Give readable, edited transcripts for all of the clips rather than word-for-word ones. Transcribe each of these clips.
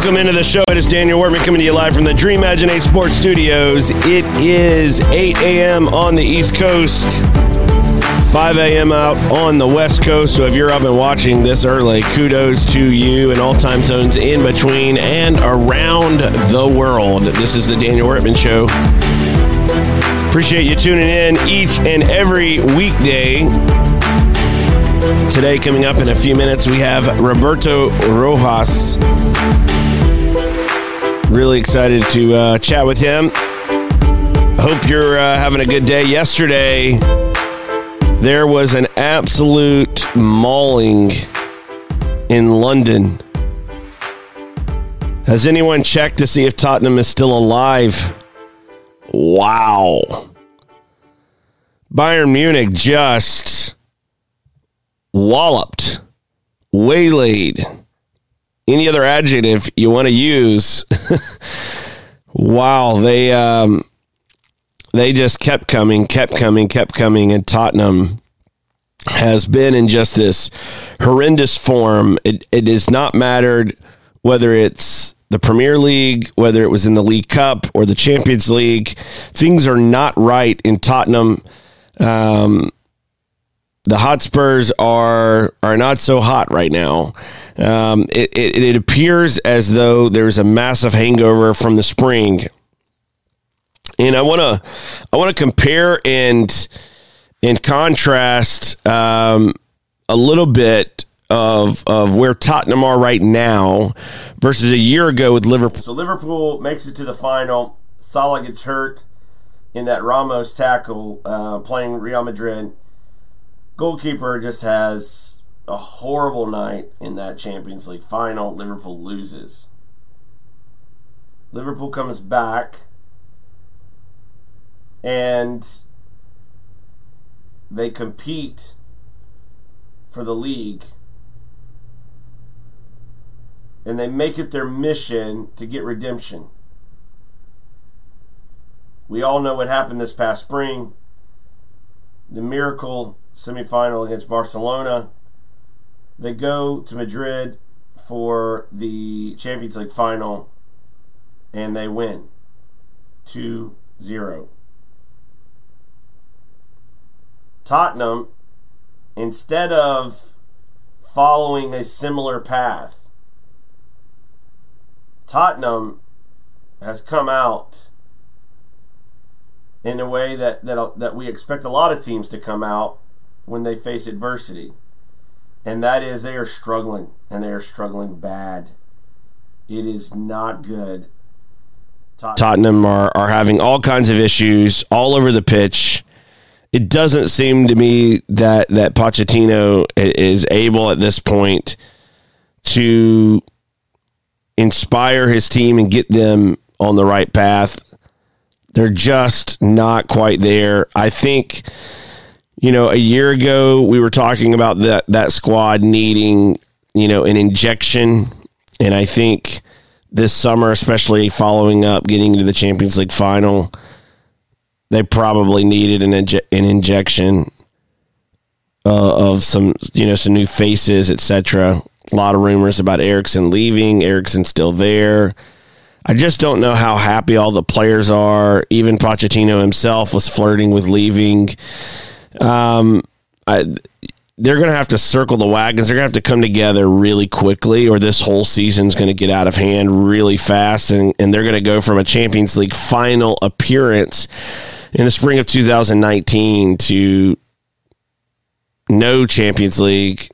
Welcome into the show. It is Daniel Wortman coming to you live from the Dream Imaginate Sports Studios. It is 8 a.m. on the East Coast, 5 a.m. out on the West Coast. So if you're up and watching this early, kudos to you and all time zones in between and around the world. This is the Daniel Wortman Show. Appreciate you tuning in each and every weekday. Today, coming up in a few minutes, we have Roberto Rojas. Really excited to chat with him. Hope you're having a good day. Yesterday, there was an absolute mauling in London. Has anyone checked to see if Tottenham is still alive? Wow. Bayern Munich just walloped, waylaid, any other adjective you want to use. Wow, they just kept coming, and Tottenham has been in just this horrendous form. It has not mattered whether it's the Premier League, whether it was in the League Cup or the Champions League. Things are not right in Tottenham. The Hotspurs are not so hot right now. It appears as though there's a massive hangover from the spring, and I want to compare and contrast a little bit of where Tottenham are right now versus a year ago with Liverpool. So Liverpool makes it to the final. Salah gets hurt in that Ramos tackle playing Real Madrid. Goalkeeper just has a horrible night in that Champions League final. Liverpool loses. Liverpool comes back and they compete for the league. And they make it their mission to get redemption. We all know what happened this past spring. The miracle semifinal against Barcelona. They go to Madrid for the Champions League final and they win 2-0. Tottenham, instead of following a similar path, Tottenham has come out in a way that we expect a lot of teams to come out when they face adversity. And that is they are struggling, and they are struggling bad. It is not good. Tottenham are having all kinds of issues all over the pitch. It doesn't seem to me that Pochettino is able at this point to inspire his team and get them on the right path. They're just not quite there. I think, a year ago we were talking about that squad needing, an injection. And I think this summer, especially following up getting to the Champions League final, they probably needed an injection of some new faces, etc. A lot of rumors about Eriksen leaving. Eriksen's still there. I just don't know how happy all the players are. Even Pochettino himself was flirting with leaving. They're going to have to circle the wagons. They're going to have to come together really quickly, or this whole season's going to get out of hand really fast, and they're going to go from a Champions League final appearance in the spring of 2019 to no Champions League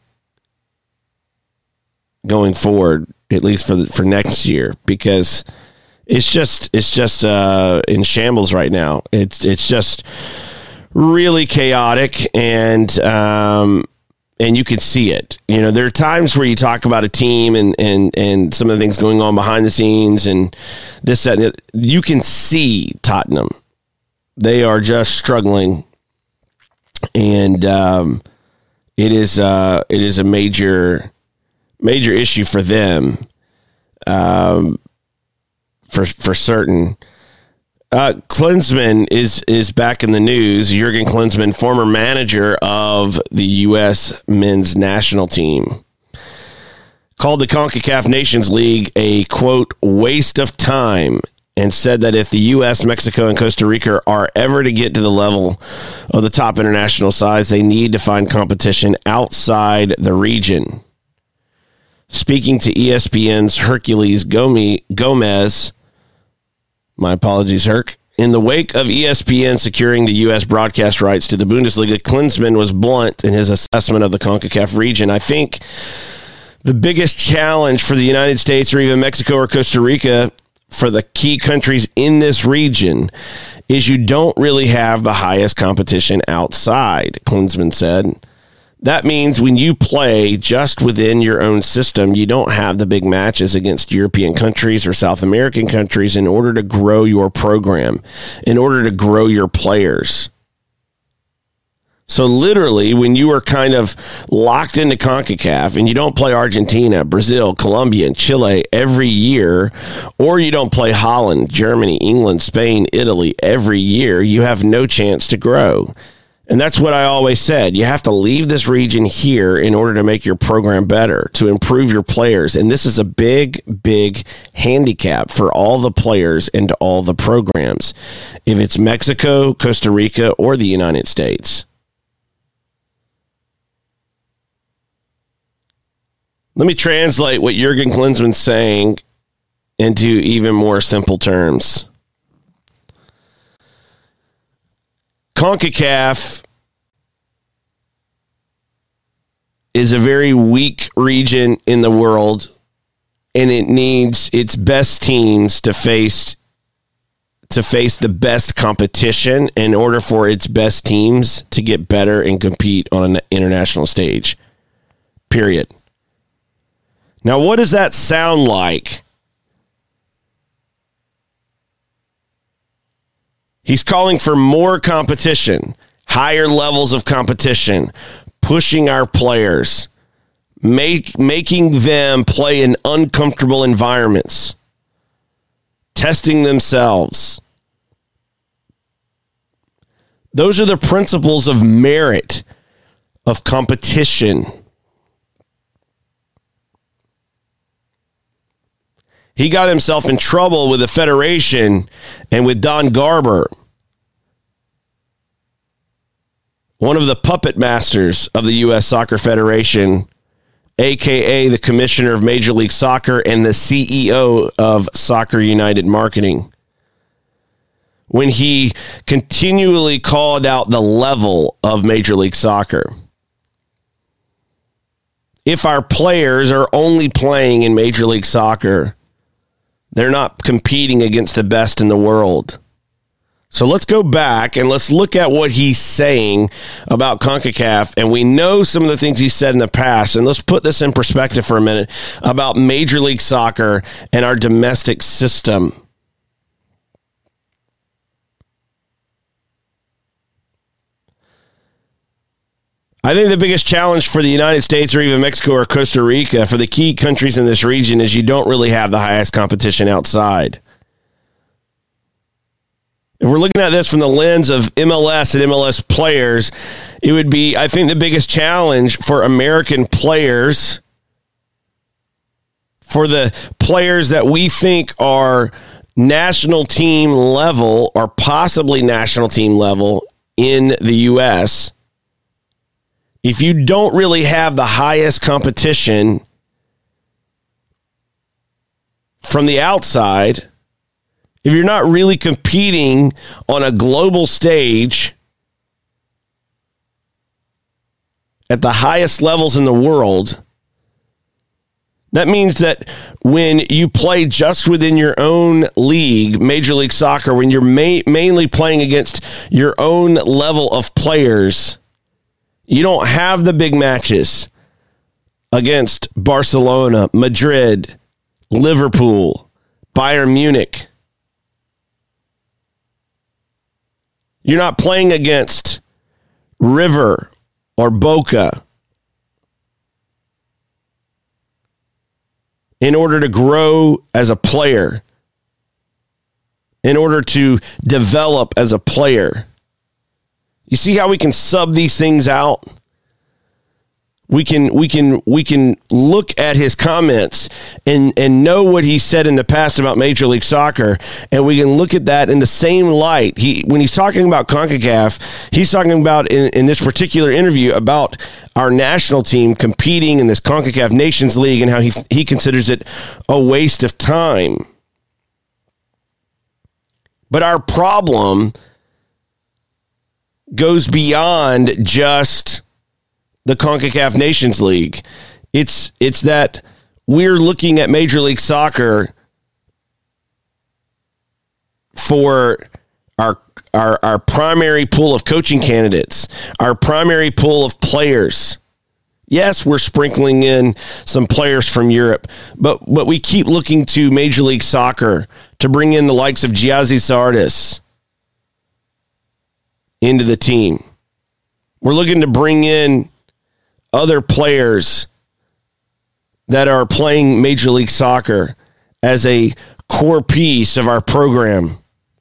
going forward, at least for next year, because it's just in shambles right now. It's just really chaotic, and you can see it. There are times where you talk about a team and some of the things going on behind the scenes and this, that, and that. You can see Tottenham. They are just struggling, and it is a major issue for them, for certain. Klinsmann is back in the news. Jurgen Klinsmann, former manager of the U.S. men's national team. called the CONCACAF Nations League a, quote, waste of time, and said that if the U.S., Mexico, and Costa Rica are ever to get to the level of the top international sides, they need to find competition outside the region. Speaking to ESPN's Herculez Gomez, my apologies, Herc, in the wake of ESPN securing the U.S. broadcast rights to the Bundesliga, Klinsmann was blunt in his assessment of the CONCACAF region. I think the biggest challenge for the United States or even Mexico or Costa Rica, for the key countries in this region, is you don't really have the highest competition outside, Klinsmann said. That means when you play just within your own system, you don't have the big matches against European countries or South American countries in order to grow your program, in order to grow your players. So literally, when you are kind of locked into CONCACAF and you don't play Argentina, Brazil, Colombia, and Chile every year, or you don't play Holland, Germany, England, Spain, Italy every year, you have no chance to grow. And that's what I always said. You have to leave this region here in order to make your program better, to improve your players. And this is a big, big handicap for all the players and all the programs, if it's Mexico, Costa Rica, or the United States. Let me translate what Jurgen Klinsmann's saying into even more simple terms. CONCACAF is a very weak region in the world, and it needs its best teams to face the best competition in order for its best teams to get better and compete on an international stage. Period. Now, what does that sound like? He's calling for more competition, higher levels of competition, pushing our players, making them play in uncomfortable environments, testing themselves. Those are the principles of merit, of competition. He got himself in trouble with the Federation and with Don Garber, one of the puppet masters of the U.S. Soccer Federation, a.k.a. the Commissioner of Major League Soccer and the CEO of Soccer United Marketing, when he continually called out the level of Major League Soccer. If our players are only playing in Major League Soccer, they're not competing against the best in the world. So let's go back and let's look at what he's saying about CONCACAF. And we know some of the things he said in the past. And let's put this in perspective for a minute about Major League Soccer and our domestic system. I think the biggest challenge for the United States or even Mexico or Costa Rica, for the key countries in this region, is you don't really have the highest competition outside. If we're looking at this from the lens of MLS and MLS players, it would be, I think, the biggest challenge for American players, for the players that we think are national team level or possibly national team level in the U.S., if you don't really have the highest competition from the outside, if you're not really competing on a global stage at the highest levels in the world, that means that when you play just within your own league, Major League Soccer, when you're mainly playing against your own level of players, you don't have the big matches against Barcelona, Madrid, Liverpool, Bayern Munich. You're not playing against River or Boca in order to grow as a player, in order to develop as a player. You see how we can sub these things out? We can look at his comments and know what he said in the past about Major League Soccer, and we can look at that in the same light. When he's talking about CONCACAF, he's talking about in this particular interview about our national team competing in this CONCACAF Nations League and how he considers it a waste of time. But our problem goes beyond just the CONCACAF Nations League. It's that we're looking at Major League Soccer for our primary pool of coaching candidates, our primary pool of players. Yes, we're sprinkling in some players from Europe, but we keep looking to Major League Soccer to bring in the likes of Giazzi Zardes into the team. We're looking to bring in other players that are playing Major League Soccer as a core piece of our program.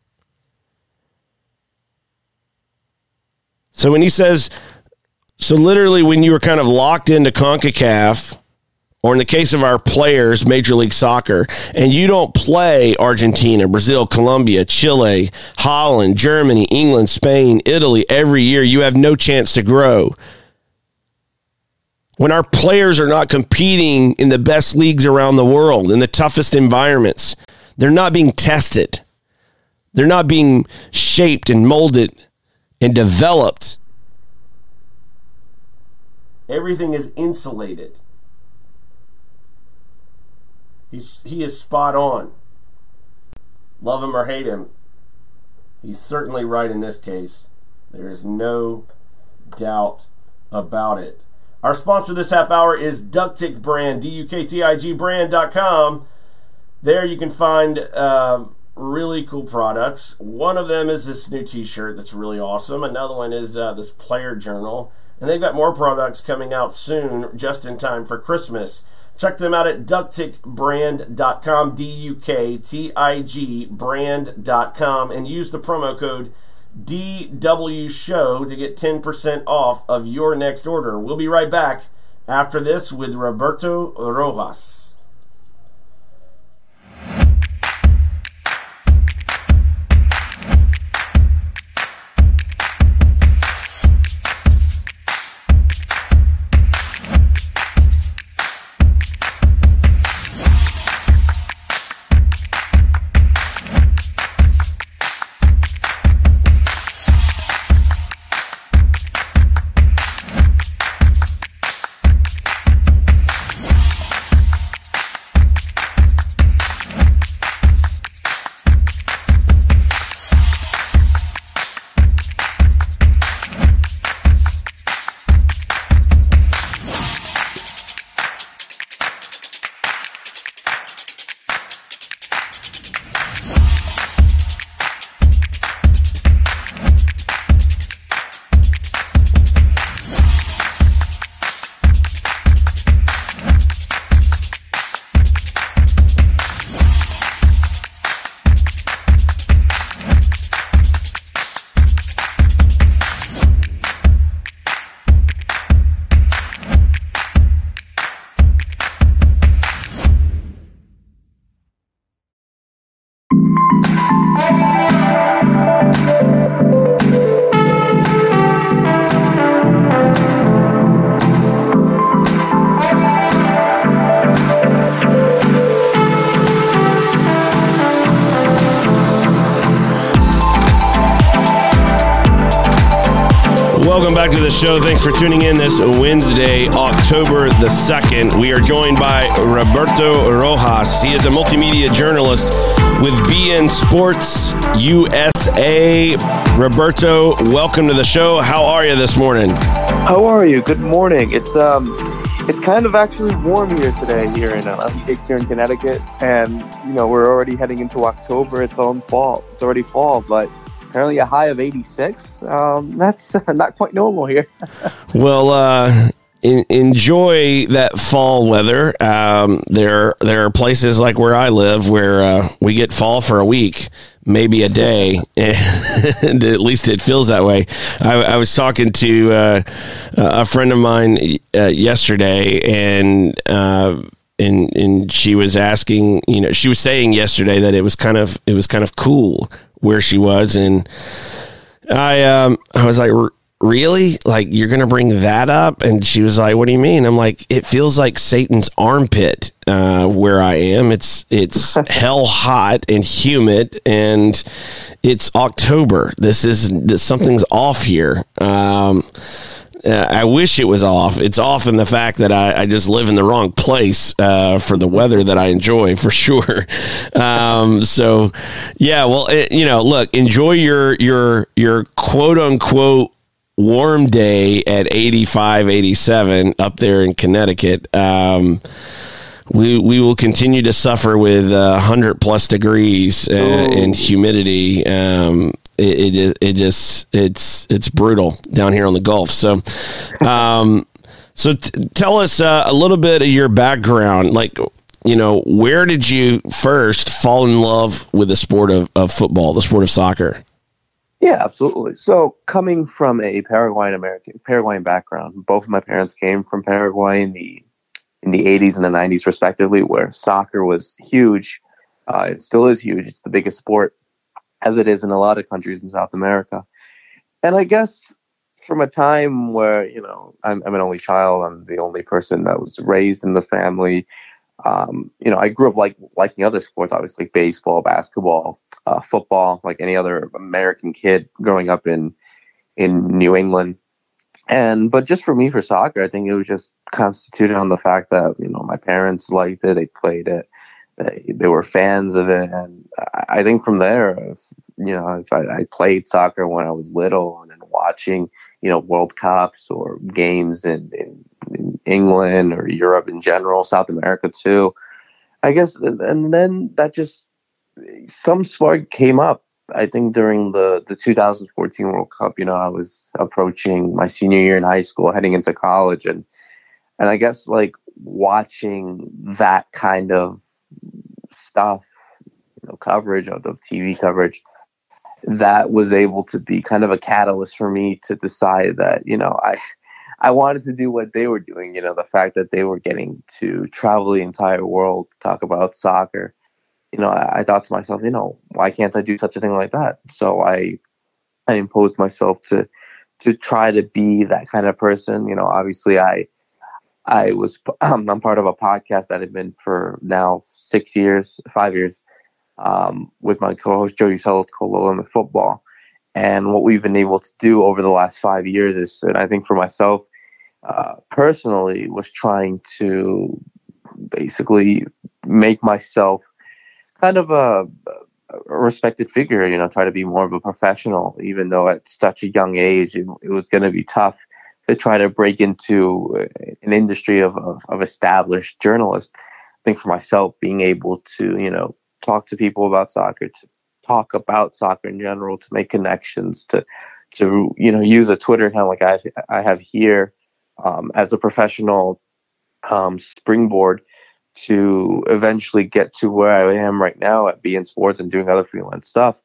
So when he says, so literally when you were kind of locked into CONCACAF, or in the case of our players, Major League Soccer, and you don't play Argentina, Brazil, Colombia, Chile, Holland, Germany, England, Spain, Italy every year, you have no chance to grow. When our players are not competing in the best leagues around the world, in the toughest environments, they're not being tested. They're not being shaped and molded and developed. Everything is insulated. He is spot on. Love him or hate him, he's certainly right in this case. There is no doubt about it. Our sponsor this half hour is Duktig Brand, DUKTIG brand.com. There you can find really cool products. One of them is this new t-shirt that's really awesome. Another one is this player journal. And they've got more products coming out soon, just in time for Christmas. Check them out at duktigbrand.com, DUKTIG brand.com, and use the promo code DWSHOW to get 10% off of your next order. We'll be right back after this with Roberto Rojas. Welcome back to the show. Thanks for tuning in this Wednesday, October the 2nd. We are joined by Roberto Rojas. He is a multimedia journalist with BN Sports USA. Roberto, welcome to the show. How are you this morning? How are you? Good morning. It's kind of actually warm here today here in Eastern Connecticut, and we're already heading into October. It's already fall, but apparently a high of 86. That's not quite normal here. Well, enjoy that fall weather. There are places like where I live where we get fall for a week, maybe a day, and at least it feels that way. I was talking to a friend of mine yesterday, and she was asking, she was saying yesterday that it was kind of cool where she was, and I was like, really? Like, you're going to bring that up? And she was like, what do you mean? I'm like, it feels like Satan's armpit where I am. It's hell hot and humid, and it's October. Something's off here. I wish it was off. It's off in the fact that I just live in the wrong place for the weather that I enjoy, for sure. So, yeah, well, look, enjoy your quote unquote warm day at 85, 87 up there in Connecticut. We will continue to suffer with 100 plus degrees and humidity. It's brutal down here on the Gulf. So, tell us a little bit of your background. Like, where did you first fall in love with the sport of football, the sport of soccer? Yeah, absolutely. So, coming from a Paraguayan background, both of my parents came from Paraguay in the 80s and the 90s, respectively, where soccer was huge. It still is huge. It's the biggest sport, as it is in a lot of countries in South America. And I guess from a time where, I'm an only child, I'm the only person that was raised in the family. I grew up liking other sports, obviously baseball, basketball, football, like any other American kid growing up in New England. But just for me, for soccer, I think it was just constituted on the fact that, my parents liked it, they played it, they were fans of it. And I think from there, if I played soccer when I was little and then watching, World Cups or games in England or Europe in general, South America too, I guess. And then that just, some spark came up. I think during the 2014 World Cup, I was approaching my senior year in high school, heading into college. And I guess like watching that kind of stuff, coverage of the TV coverage, that was able to be kind of a catalyst for me to decide that, I wanted to do what they were doing. The fact that they were getting to travel the entire world to talk about soccer. I thought to myself, why can't I do such a thing like that? So I imposed myself to try to be that kind of person. Obviously I'm part of a podcast that had been for now 5 years, with my co-host Joey Sullivan, Limit Football. And what we've been able to do over the last 5 years is, and I think for myself personally, was trying to basically make myself kind of a respected figure, try to be more of a professional, even though at such a young age, it was going to be tough to try to break into an industry of established journalists. I think for myself, being able to, talk to people about soccer, to talk about soccer in general, to make connections, to use a Twitter account like I have here as a professional springboard to eventually get to where I am right now at beIN Sports and doing other freelance stuff.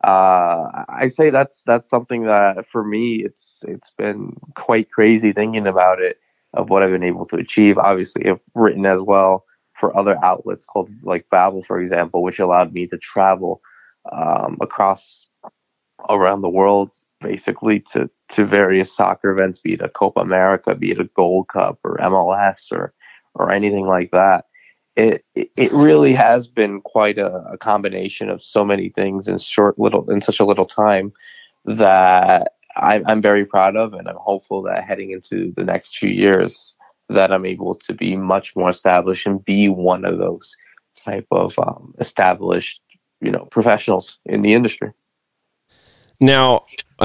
I say that's something that for me, it's been quite crazy thinking about it, of what I've been able to achieve. Obviously, I've written as well for other outlets called like Babel, for example, which allowed me to travel across around the world, basically to various soccer events, be it a Copa America, be it a Gold Cup or MLS or anything like that. It really has been quite a combination of so many things in such a little time that I'm very proud of, and I'm hopeful that heading into the next few years that I'm able to be much more established and be one of those type of established, professionals in the industry. Now,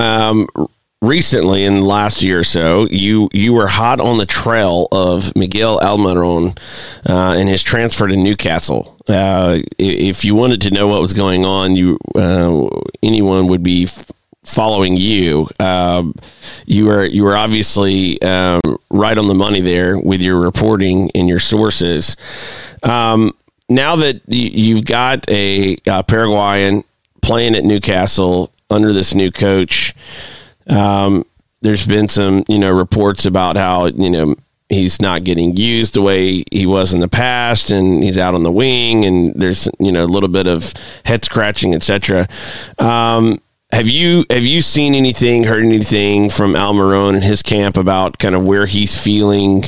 recently in the last year or so, you were hot on the trail of Miguel Almiron and his transfer to Newcastle. If you wanted to know what was going on, anyone would be following you. You were obviously right on the money there with your reporting and your sources. Now that you've got a Paraguayan playing at Newcastle under this new coach, there's been some, reports about how, he's not getting used the way he was in the past, and he's out on the wing, and there's, a little bit of head scratching, etc. Have you seen anything, heard anything from Almiron and his camp about kind of where he's feeling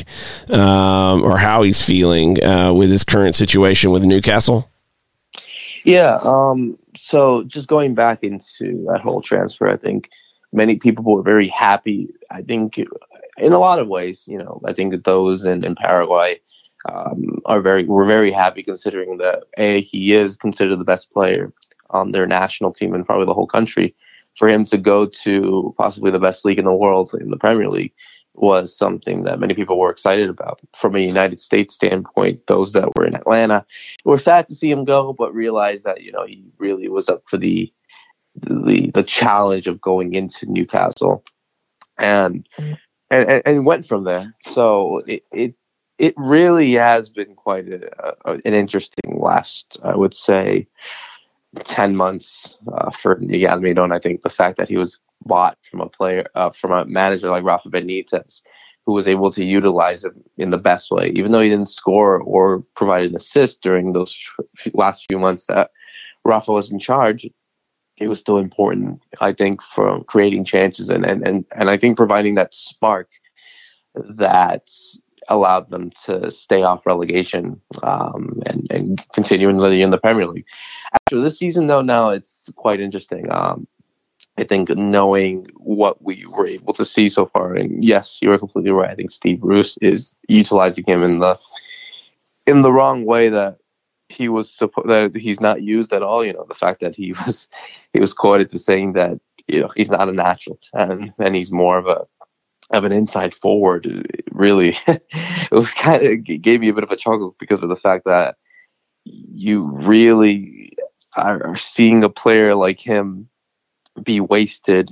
or how he's feeling with his current situation with Newcastle? Yeah. So just going back into that whole transfer, I think many people were very happy. I think in a lot of ways, I think those in Paraguay were very happy, considering that he is considered the best player on their national team and probably the whole country. For him to go to possibly the best league in the world, in the Premier League, was something that many people were excited about. From a United States standpoint, those that were in Atlanta were sad to see him go, but realized that he really was up for the challenge of going into Newcastle, and went from there. So it really has been quite an interesting last, I would say, 10 months for Miguel Almiron. I think the fact that he was bought from a manager like Rafa Benitez, who was able to utilize him in the best way, even though he didn't score or provide an assist during those last few months that Rafa was in charge. It was still important, I think, for creating chances and I think providing that spark that allowed them to stay off relegation and continue in the Premier League. After this season, though, now it's quite interesting. I think knowing what we were able to see so far, and yes, you are completely right. I think Steve Bruce is utilizing him in the wrong way, that that he's not used at all. The fact that he was quoted to saying that he's not a natural 10 and he's more of an inside forward. Really, it was gave me a bit of a chuckle because of the fact that you really are seeing a player like him be wasted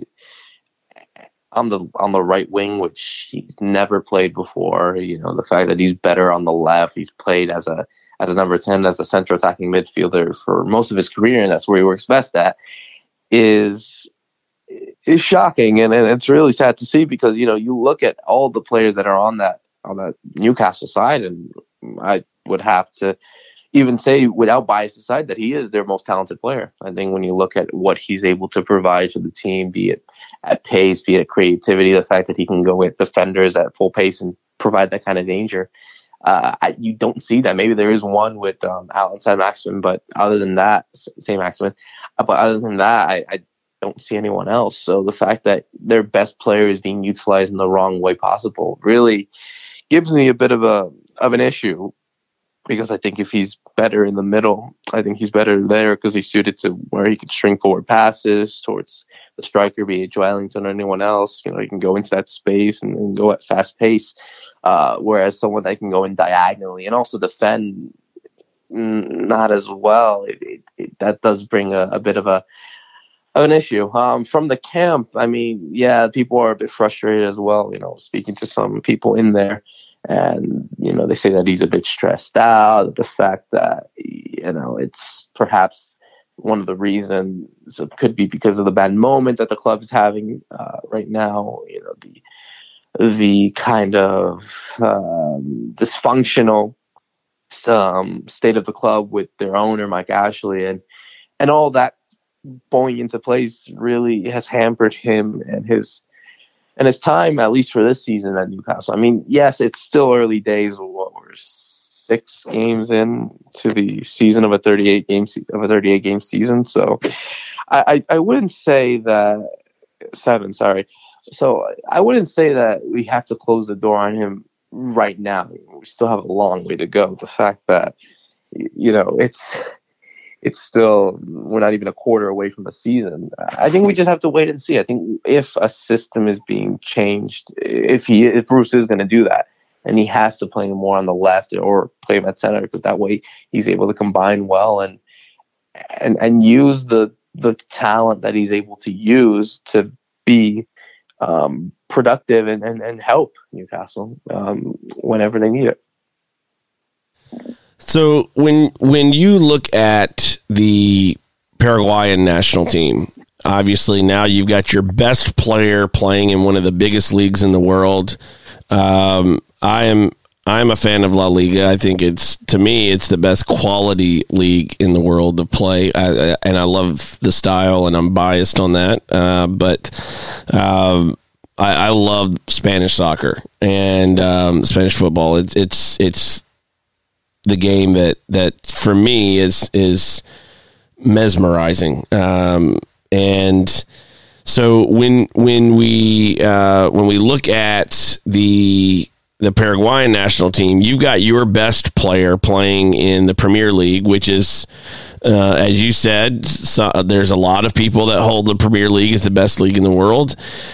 on the right wing, which he's never played before. The fact that he's better on the left. He's played as a number 10, as a central attacking midfielder for most of his career, and that's where he works best at, is shocking, and it's really sad to see, because you look at all the players that are on that Newcastle side, and I would have to even say, without bias aside, that he is their most talented player. I think when you look at what he's able to provide to the team, be it at pace, be it at creativity, the fact that he can go with defenders at full pace and provide that kind of danger, you don't see that. Maybe there is one with Alan Saint-Maximin, but other than that, I don't see anyone else. So the fact that their best player is being utilized in the wrong way possible really gives me a bit of an issue, because I think if he's better in the middle, I think he's better there because he's suited to where he can string forward passes towards the striker, be it Joelinton or anyone else. He can go into that space and go at fast pace, whereas someone that can go in diagonally and also defend, not as well. That does bring a bit of an issue. From the camp, I mean, yeah, people are a bit frustrated as well. Speaking to some people in there, and they say that he's a bit stressed out. The fact that it's perhaps one of the reasons, it could be because of the bad moment that the club is having right now. The kind of dysfunctional state of the club with their owner Mike Ashley, and all that falling into place really has hampered him and his time, at least for this season at Newcastle. I mean, yes, it's still early days. We're 6 games in to the season of a 38 game season. So I wouldn't say that 7. Sorry. So I wouldn't say that we have to close the door on him right now. We still have a long way to go. The fact that it's still, we're not even a quarter away from the season. I think we just have to wait and see. I think if a system is being changed, if Bruce is going to do that, and he has to play more on the left or play him at center, because that way he's able to combine well and use the the talent that he's able to use to be productive and help Newcastle whenever they need it. So when you look at the Paraguayan national team, obviously now you've got your best player playing in one of the biggest leagues in the world. I'm a fan of La Liga. I think it's the best quality league in the world to play, and I love the style, and I'm biased on that. I love Spanish soccer and Spanish football. It's the game that for me is mesmerizing. And so when we look at the Paraguayan national team, you've got your best player playing in the Premier League, which is, as you said, there's a lot of people that hold the Premier League as the best league in the world.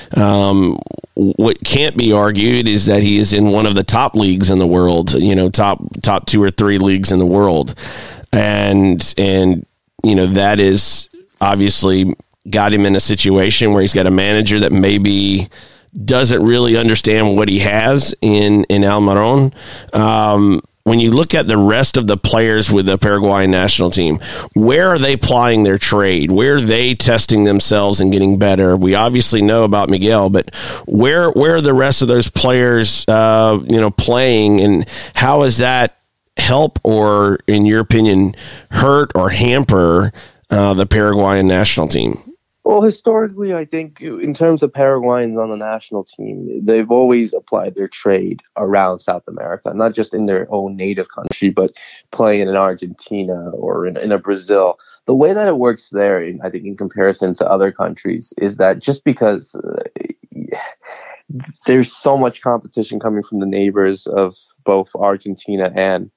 What can't be argued is that he is in one of the top leagues in the world, top 2 or 3 leagues in the world. And that is obviously got him in a situation where he's got a manager that maybe doesn't really understand what he has in Almiron. When you look at the rest of the players with the Paraguayan national team, where are they plying their trade? Where are they testing themselves and getting better? We obviously know about Miguel, but where are the rest of those players, playing, and how does that help or, in your opinion, hurt or hamper the Paraguayan national team? Well, historically, I think in terms of Paraguayans on the national team, they've always applied their trade around South America, not just in their own native country, but playing in Argentina or in a Brazil. The way that it works there, I think, in comparison to other countries, is that just because there's so much competition coming from the neighbors of both Argentina and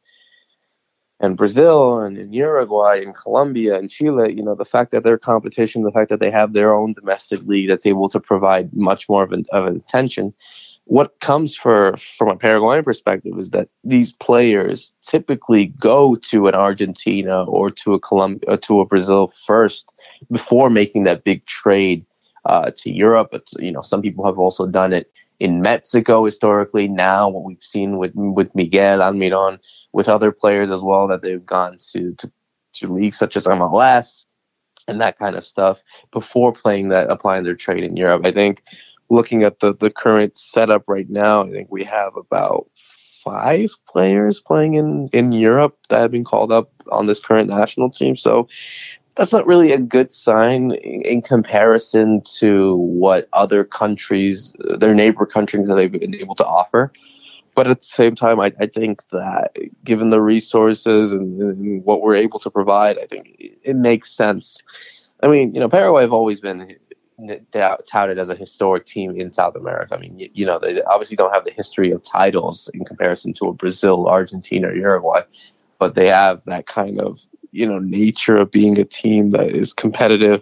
Brazil and in Uruguay and Colombia and Chile, the fact that their competition, the fact that they have their own domestic league that's able to provide much more of an attention. What comes from a Paraguayan perspective is that these players typically go to an Argentina or to a Colombia or to a Brazil first before making that big trade to Europe. But some people have also done it in Mexico historically. Now what we've seen with Miguel Almiron, with other players as well, that they've gone to leagues such as MLS and that kind of stuff before applying their trade in Europe. I think looking at the current setup right now, I think we have about 5 players playing in Europe that have been called up on this current national team. So that's not really a good sign in comparison to what other countries, their neighbor countries, that they've been able to offer. But at the same time, I think that given the resources and what we're able to provide, I think it makes sense. I mean, Paraguay have always been touted as a historic team in South America. I mean, they obviously don't have the history of titles in comparison to a Brazil, Argentina, or Uruguay, but they have that kind of nature of being a team that is competitive,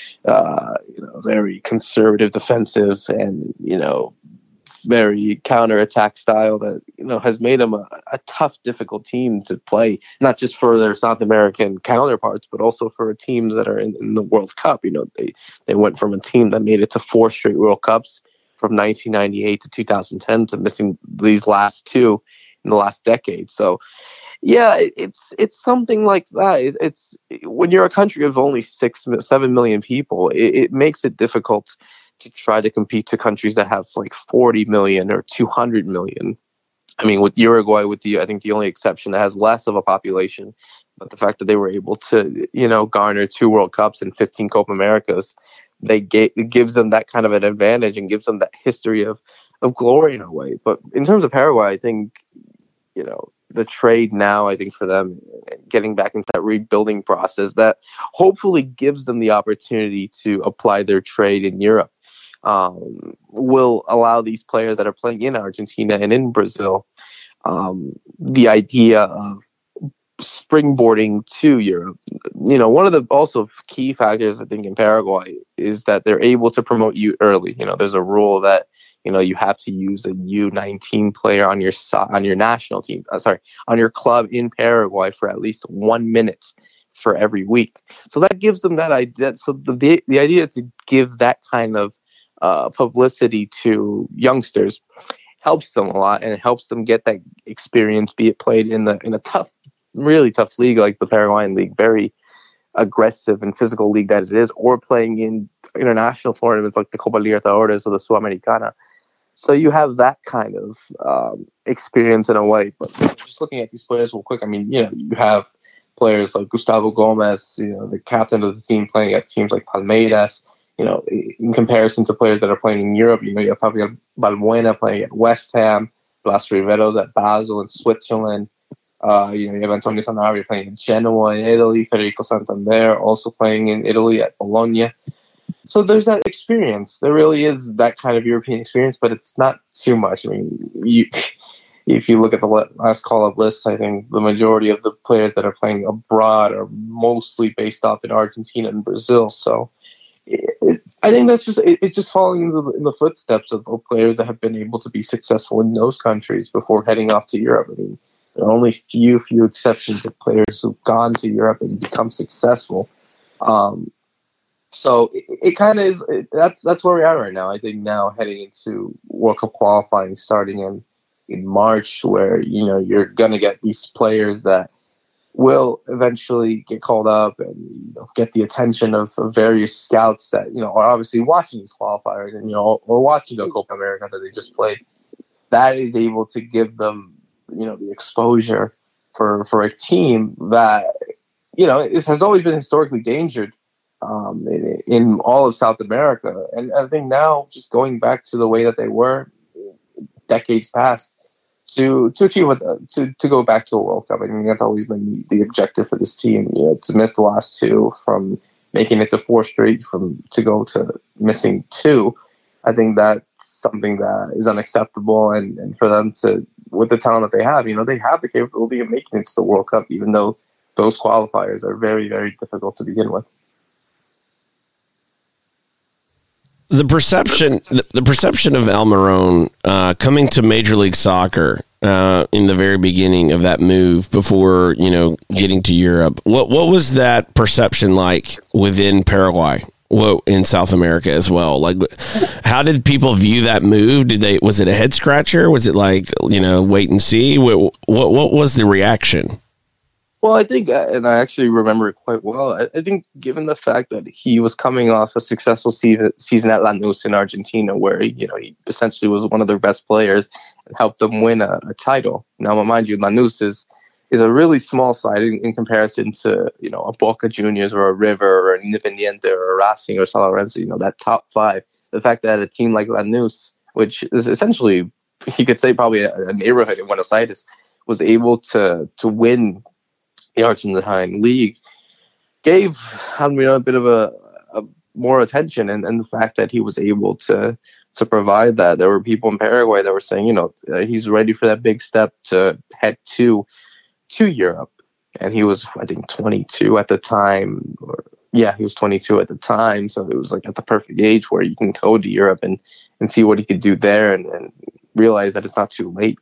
very conservative, defensive, and very counterattack style that has made them a tough, difficult team to play, not just for their South American counterparts, but also for teams that are in the World Cup. They went from a team that made it to 4 straight World Cups from 1998 to 2010 to missing these last 2 in the last decade. So yeah, it's something like that. It's when you're a country of only 7 million people, it makes it difficult to try to compete to countries that have like 40 million or 200 million. I mean, with Uruguay, I think the only exception that has less of a population, but the fact that they were able to, garner 2 World Cups and 15 Copa Americas, it gives them that kind of an advantage and gives them that history of glory in a way. But in terms of Paraguay, I think, the trade now, I think for them, getting back into that rebuilding process, that hopefully gives them the opportunity to apply their trade in Europe, will allow these players that are playing in Argentina and in Brazil the idea of springboarding to Europe. One of the also key factors I think in Paraguay is that they're able to promote you early. There's a rule that you have to use a U19 player on your national team, on your club in Paraguay for at least 1 minute for every week. So that gives them that idea. So the idea to give that kind of publicity to youngsters helps them a lot, and it helps them get that experience, be it played in a tough, really tough league like the Paraguayan league, very aggressive and physical league that it is, or playing in international tournaments like the Copa Libertadores or the Sudamericana. So you have that kind of experience in a way. But just looking at these players real quick, I mean, you have players like Gustavo Gomez, the captain of the team, playing at teams like Palmeiras. In comparison to players that are playing in Europe, you have Fabio Balbuena playing at West Ham, Blas Riveros at Basel in Switzerland. You have Antonio Sanabria playing in Genoa in Italy, Federico Santander also playing in Italy at Bologna. So there's that experience. There really is that kind of European experience, but it's not too much. I mean, if you look at the last call-up lists, I think the majority of the players that are playing abroad are mostly based off in Argentina and Brazil. So I think that's it's just following in the footsteps of players that have been able to be successful in those countries before heading off to Europe. I mean, there are only few exceptions of players who've gone to Europe and become successful. So it kind of is. That's where we are right now. I think now heading into World Cup qualifying starting in March, where you're gonna get these players that will eventually get called up and get the attention of various scouts that are obviously watching these qualifiers and or watching the Copa America that they just played. That is able to give them the exposure for a team that it has always been historically endangered in all of South America. And I think now, just going back to the way that they were decades past, to achieve to go back to a World Cup. I mean, that's always been the objective for this team. To miss the last two, from making it to 4 straight, to go to missing 2. I think that's something that is unacceptable. And for them to, with the talent that they have, they have the capability of making it to the World Cup, even though those qualifiers are very, very difficult to begin with. The perception of Almiron coming to Major League Soccer in the very beginning of that move before getting to Europe. What was that perception like within Paraguay? In South America as well? Like, how did people view that move? Was it a head scratcher? Was it like wait and see? What was the reaction? Well, I think, and I actually remember it quite well, I think given the fact that he was coming off a successful season at Lanús in Argentina, where he essentially was one of their best players and helped them win a title. Now, mind you, Lanús is a really small side in comparison to a Boca Juniors or a River or an Independiente or a Racing or San Lorenzo. That top 5. The fact that a team like Lanús, which is essentially, you could say probably a neighborhood in Buenos Aires, was able to win the Argentine league, gave Almiron a bit of a more attention, and the fact that he was able to provide that. There were people in Paraguay that were saying, he's ready for that big step to head to Europe, and he was, I think, 22 at the time. He was 22 at the time, so it was like at the perfect age where you can go to Europe and see what he could do there, and realize that it's not too late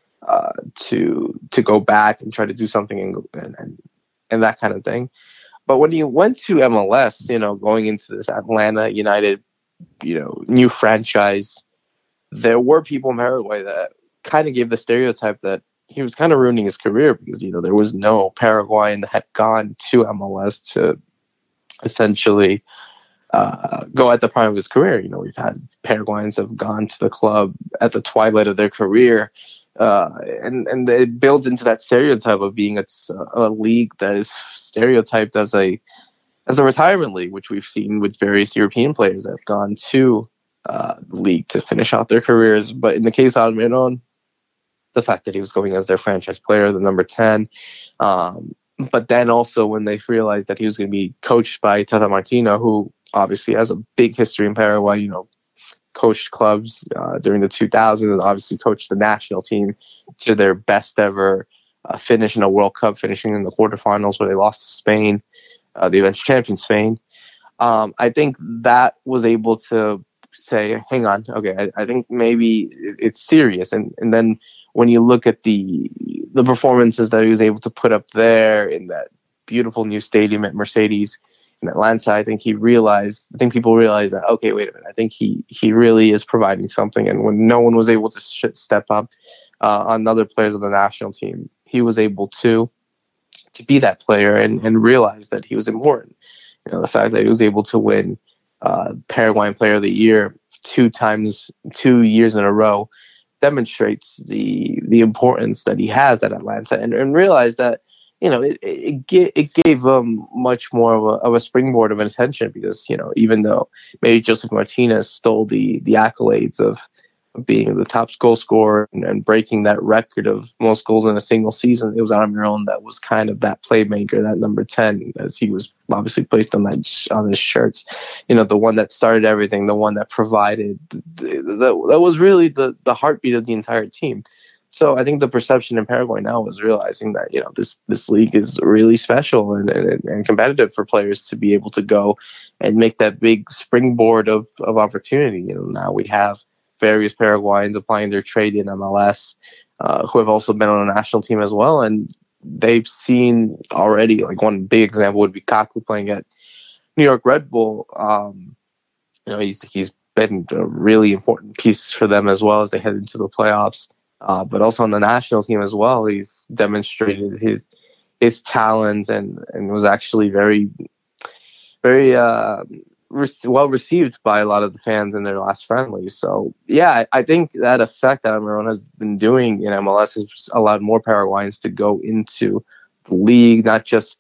to go back and try to do something and that kind of thing. But when he went to MLS, going into this Atlanta United, new franchise, there were people in Paraguay that kind of gave the stereotype that he was kind of ruining his career because, there was no Paraguayan that had gone to MLS to essentially go at the prime of his career. We've had Paraguayans have gone to the club at the twilight of their career. And it builds into that stereotype of being a league that is stereotyped as a retirement league, which we've seen with various European players that have gone to the league to finish out their careers. But in the case of Almiron, the fact that he was going as their franchise player, the number 10, but then also when they realized that he was going to be coached by Tata Martino, who obviously has a big history in Paraguay, coached clubs during the 2000s and obviously coached the national team to their best ever finish in a World Cup, finishing in the quarterfinals where they lost to Spain, the eventual champion Spain. I think that was able to say, hang on, okay, I think maybe it's serious. And then when you look at the performances that he was able to put up there in that beautiful new stadium at Mercedes in Atlanta, I think people realized that, okay, wait a minute, I think he really is providing something. And when no one was able to step up on other players on the national team, he was able to be that player and realize that he was important. The fact that he was able to win Paraguayan Player of the Year 2 years in a row demonstrates the importance that he has at Atlanta, and realize that it gave him much more of a springboard of attention, because even though maybe Joseph Martinez stole the accolades of being the top goal scorer and breaking that record of most goals in a single season, it was Almiron that was kind of that playmaker, that number 10, as he was obviously placed on his shirts. The one that started everything, the one that provided, that was really the heartbeat of the entire team. So I think the perception in Paraguay now is realizing that this league is really special and competitive for players to be able to go and make that big springboard of opportunity. Now we have various Paraguayans applying their trade in MLS, who have also been on a national team as well, and they've seen already. Like, one big example would be Kaku playing at New York Red Bull. He's been a really important piece for them as well as they head into the playoffs. But also on the national team as well, he's demonstrated his talent and was actually very, very well received by a lot of the fans in their last friendlies. So yeah, I think that effect that Almiron has been doing in MLS has allowed more Paraguayans to go into the league, not just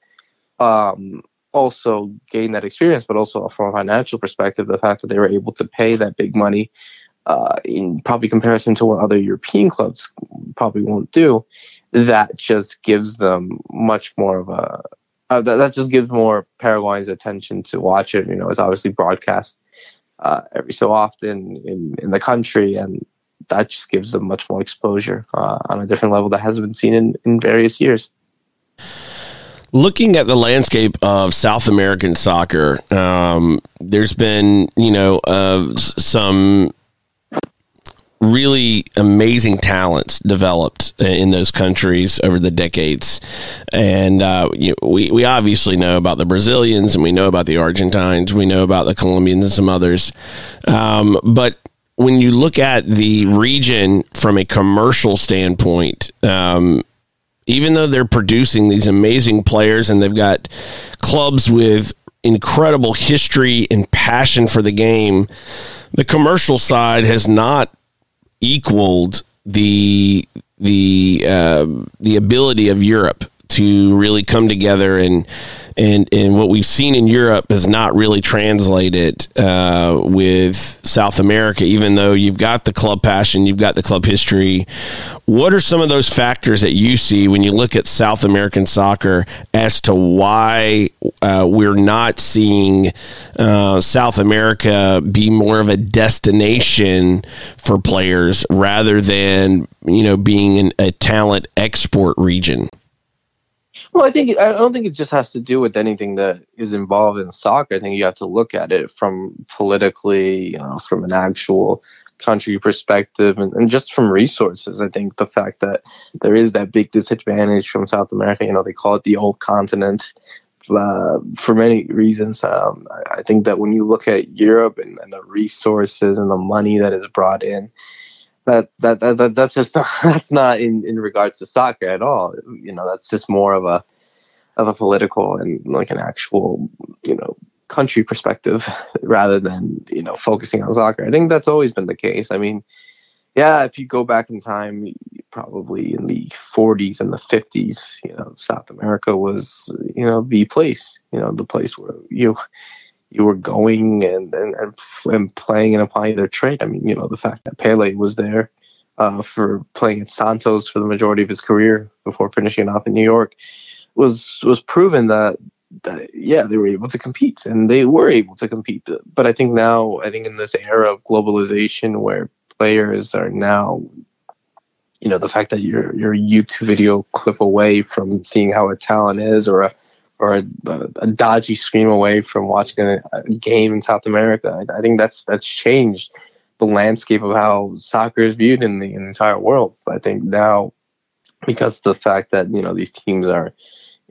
also gain that experience, but also from a financial perspective, the fact that they were able to pay that big money in probably comparison to what other European clubs probably won't do, that just gives them much more of a that just gives more Paraguayans attention to watch it. It's obviously broadcast every so often in the country, and that just gives them much more exposure on a different level that hasn't been seen in various years. Looking at the landscape of South American soccer, there's been some really amazing talents developed in those countries over the decades. And we obviously know about the Brazilians, and we know about the Argentines, we know about the Colombians and some others. But when you look at the region from a commercial standpoint, even though they're producing these amazing players and they've got clubs with incredible history and passion for the game, the commercial side has not equaled the ability of Europe to really come together, and what we've seen in Europe has not really translated with South America, even though you've got the club passion, you've got the club history. What are some of those factors that you see when you look at South American soccer as to why we're not seeing South America be more of a destination for players rather than being a talent export region? Well, I don't think it just has to do with anything that is involved in soccer. I think you have to look at it from politically, from an actual country perspective, and just from resources. I think the fact that there is that big disadvantage from South America, they call it the old continent, for many reasons. I think that when you look at Europe and the resources and the money that is brought in, that's just that's not in regards to soccer at all. That's just more of a political and like an actual country perspective rather than focusing on soccer. I think that's always been the case. I mean, yeah, if you go back in time, probably in the 40s and the 50s, South America was the place, the place where you were going and playing and applying their trade. I mean, the fact that Pele was there for playing at Santos for the majority of his career before finishing off in New York was proven that yeah, they were able to compete, and they were able to compete. But I think in this era of globalization where players are now, the fact that you're a YouTube video clip away from seeing how a talent is, or a dodgy scream away from watching a game in South America. I think that's changed the landscape of how soccer is viewed in the entire world. But I think now, because of the fact that these teams are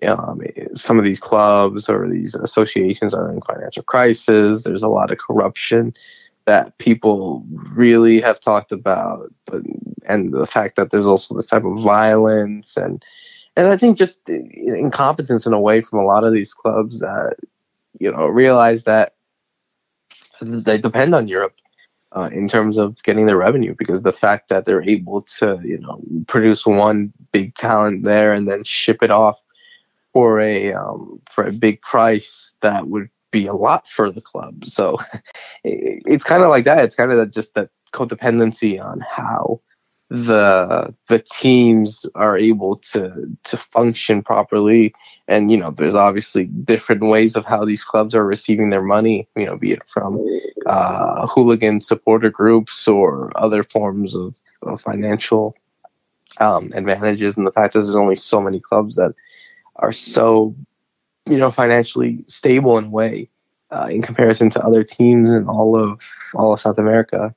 some of these clubs or these associations are in financial crisis. There's a lot of corruption that people really have talked about, and the fact that there's also this type of violence and I think just incompetence in a way from a lot of these clubs that realize that they depend on Europe in terms of getting their revenue, because the fact that they're able to produce one big talent there and then ship it off for a big price that would be a lot for the club. So it's kind of like that. It's kind of just that codependency on how the teams are able to function properly. And there's obviously different ways of how these clubs are receiving their money, be it from hooligan supporter groups or other forms of financial advantages. And the fact that there's only so many clubs that are so financially stable in a way in comparison to other teams in all of South America.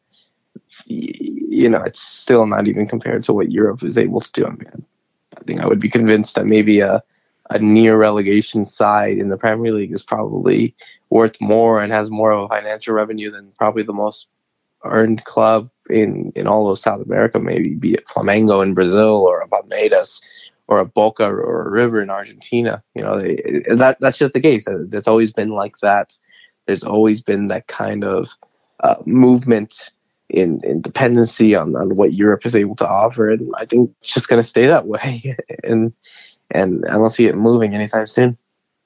It's still not even compared to what Europe is able to do. I think I would be convinced that maybe a near relegation side in the Premier League is probably worth more and has more of a financial revenue than probably the most earned club in all of South America, maybe, be it Flamengo in Brazil or a Palmeiras or a Boca or a River in Argentina. That's just the case. It's always been like that. There's always been that kind of movement in dependency on what Europe is able to offer, and I think it's just going to stay that way. and I don't see it moving anytime soon.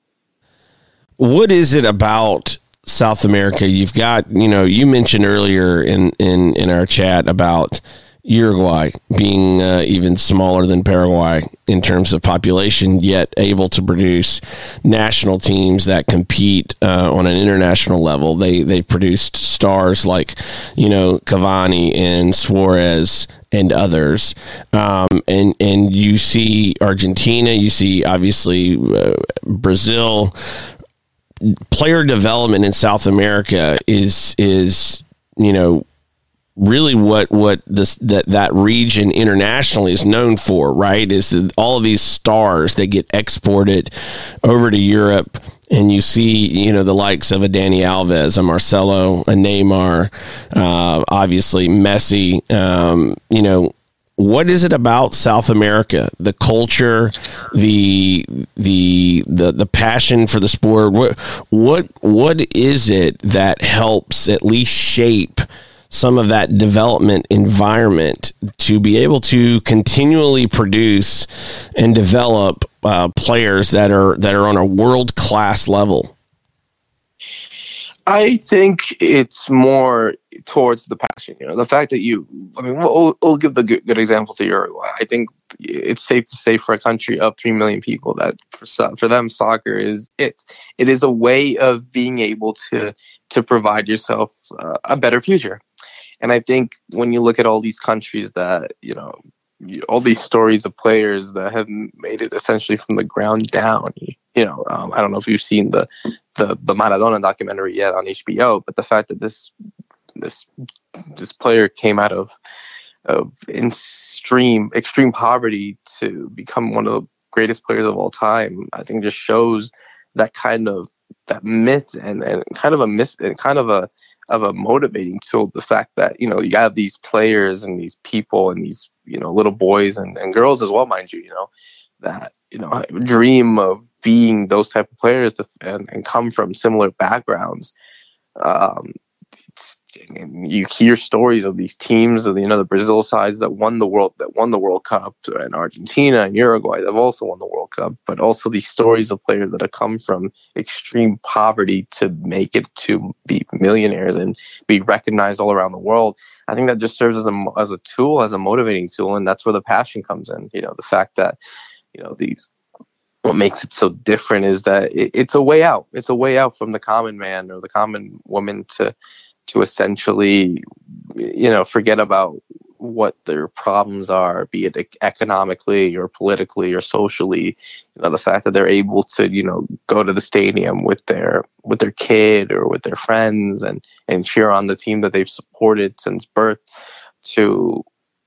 What is it about South America? You've got, you mentioned earlier in our chat about Uruguay being even smaller than Paraguay in terms of population, yet able to produce national teams that compete on an international level. They've produced stars like, Cavani and Suarez and others. And you see Argentina, you see obviously Brazil. Player development in South America is really what that region internationally is known for, right? Is that all of these stars that get exported over to Europe, and you see, the likes of a Dani Alves, a Marcelo, a Neymar, obviously Messi. What is it about South America? The culture, the passion for the sport. What is it that helps at least shape some of that development environment to be able to continually produce and develop players that are on a world-class level? I think it's more towards the passion. The fact that we'll give the good example to Uruguay. I think it's safe to say for a country of 3 million people that for them soccer is it. It is a way of being able to provide yourself a better future. And I think when you look at all these countries that, all these stories of players that have made it essentially from the ground down, I don't know if you've seen the Maradona documentary yet on HBO, but the fact that this player came out of extreme poverty to become one of the greatest players of all time, I think just shows that that myth and kind of a motivating tool. The fact that you have these players and these people and these little boys and girls as well, mind you, that dream of being those type of players and come from similar backgrounds. You hear stories of these teams of the Brazil sides that won the World Cup, and Argentina and Uruguay that have also won the World Cup, but also these stories of players that have come from extreme poverty to make it to be millionaires and be recognized all around the world. I think that just serves as a tool, as a motivating tool, and that's where the passion comes in. The fact that what makes it so different is that it's a way out. It's a way out from the common man or the common woman to essentially, forget about what their problems are, be it economically or politically or socially. The fact that they're able to, go to the stadium with their kid or with their friends and cheer on the team that they've supported since birth, to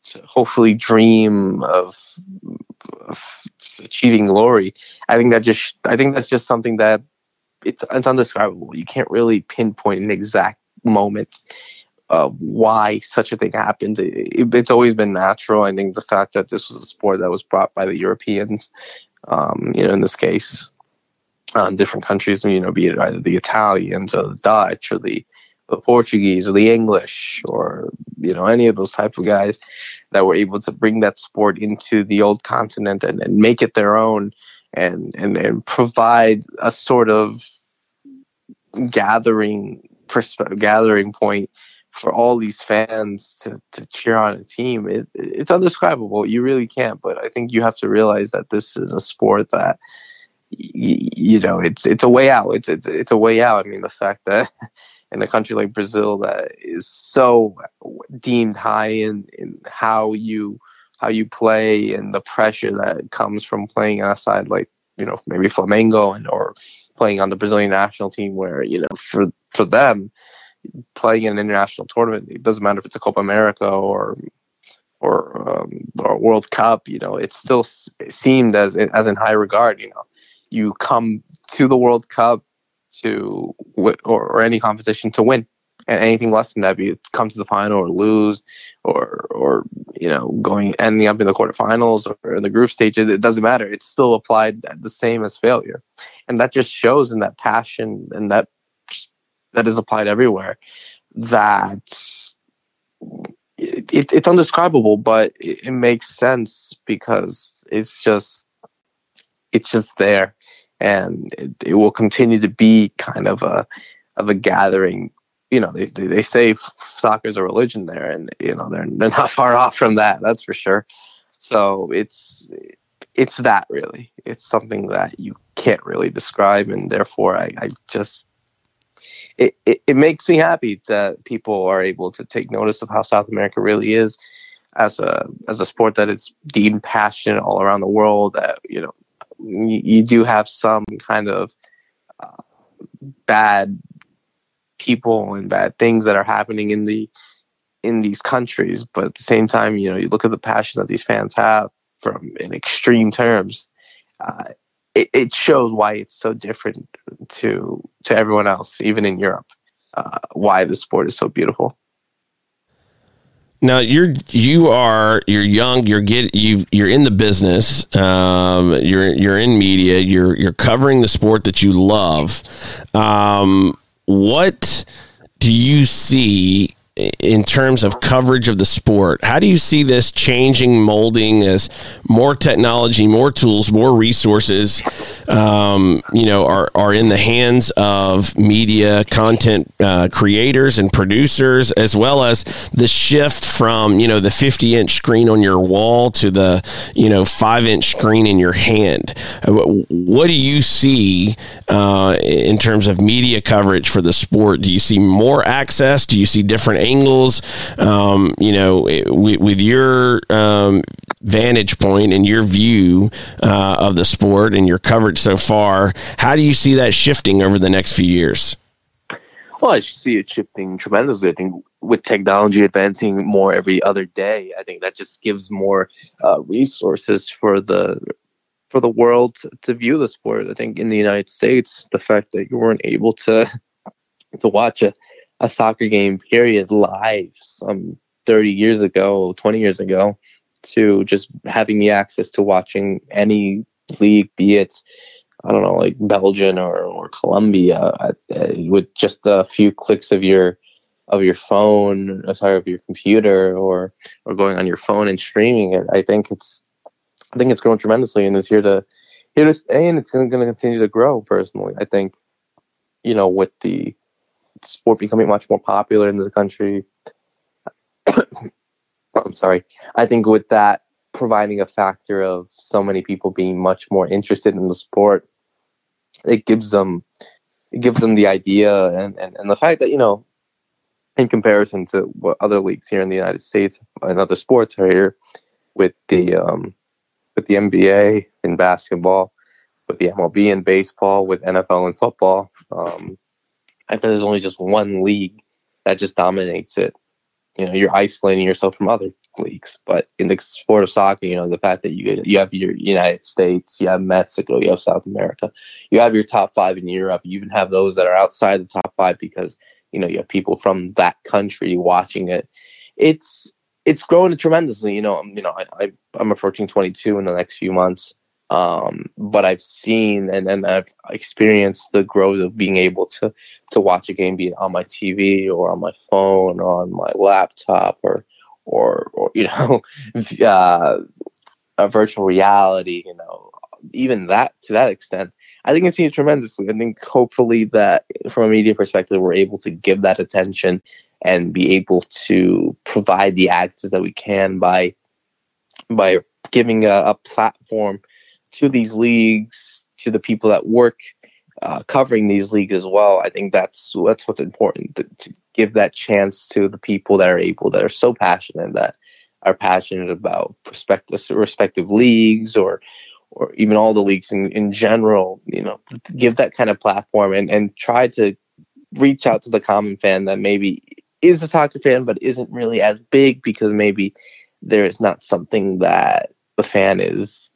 to hopefully dream of achieving glory. I think that's just something that it's undescribable. You can't really pinpoint an exact moment why such a thing happened. It's always been natural. I think the fact that this was a sport that was brought by the Europeans, in this case, different countries, be it either the Italians or the Dutch or the Portuguese or the English or, any of those type of guys that were able to bring that sport into the old continent and make it their own and provide a sort of gathering point for all these fans to cheer on a team. It's undescribable. You really can't. But I think you have to realize that this is a sport that, it's a way out. It's a way out. I mean, the fact that in a country like Brazil that is so deemed high in how you play and the pressure that comes from playing on a side like, maybe Flamengo or playing on the Brazilian national team where, for them, playing in an international tournament, it doesn't matter if it's a Copa America or World Cup, it's still seemed as in high regard. You come to the World Cup or any competition to win, and anything less than that, be it come to the final or lose or ending up in the quarterfinals or in the group stages, it doesn't matter. It's still applied the same as failure, and that just shows in that passion and that is applied everywhere. That it's undescribable, but it makes sense because it's just there, and it will continue to be kind of a gathering. They say soccer is a religion there, and they're not far off from that. That's for sure. So it's that really. It's something that you can't really describe, and therefore I just. It makes me happy that people are able to take notice of how South America really is as a sport that is deemed passionate all around the world. That you do have some kind of bad people and bad things that are happening in these countries, but at the same time, you look at the passion that these fans have from in extreme terms. It shows why it's so different to everyone else, even in Europe. Why the sport is so beautiful. Now you're young, you're in the business, you're in media, you're covering the sport that you love. What do you see in terms of coverage of the sport? How do you see this changing, molding as more technology, more tools, more resources, are in the hands of media content creators and producers, as well as the shift from, the 50-inch screen on your wall to the, 5-inch screen in your hand? What do you see in terms of media coverage for the sport? Do you see more access? Do you see different angles? With your vantage point and your view of the sport and your coverage so far, how do you see that shifting over the next few years? Well, I see it shifting tremendously. I think with technology advancing more every other day, I think that just gives more resources for the world to view the sport. I think in the United States, the fact that you weren't able to watch a soccer game period live some 30 years ago, 20 years ago, to just having the access to watching any league, be it, I don't know, like Belgium or Colombia, with just a few clicks of your phone, of your computer, or going on your phone and streaming it. I think it's grown tremendously, and it's here to stay, and it's going to continue to grow. Personally, I think, with the sport becoming much more popular in the country. I'm sorry. I think with that providing a factor of so many people being much more interested in the sport, it gives them the idea and the fact that, in comparison to what other leagues here in the United States and other sports are here, with the NBA in basketball, with the MLB in baseball, with NFL and football. I think there's only just one league that just dominates it. You're isolating yourself from other leagues. But in the sport of soccer, the fact that you have your United States, you have Mexico, you have South America, you have your top five in Europe, you even have those that are outside the top five because you have people from that country watching it. It's growing tremendously. I'm approaching 22 in the next few months. But I've seen and I've experienced the growth of being able to watch a game, be it on my TV or on my phone or on my laptop or a virtual reality, even that to that extent. I think it's seen tremendously. I think hopefully that from a media perspective, we're able to give that attention and be able to provide the access that we can by giving a platform to these leagues, to the people that work covering these leagues as well. I think that's what's important, to give that chance to the people that are so passionate, that are passionate about respective leagues or even all the leagues in general, give that kind of platform and try to reach out to the common fan that maybe is a soccer fan but isn't really as big because maybe there is not something that the fan is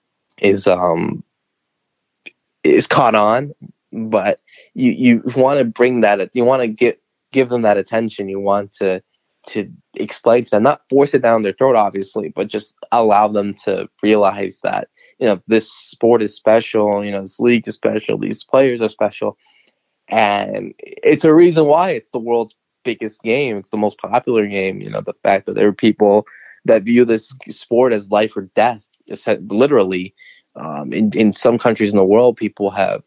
caught on. But you want to bring that, you want to give them that attention, you want to explain to them, not force it down their throat obviously, but just allow them to realize that this sport is special, this league is special, these players are special, and it's a reason why it's the world's biggest game, it's the most popular game. The fact that there are people that view this sport as life or death, just literally. In some countries in the world, people have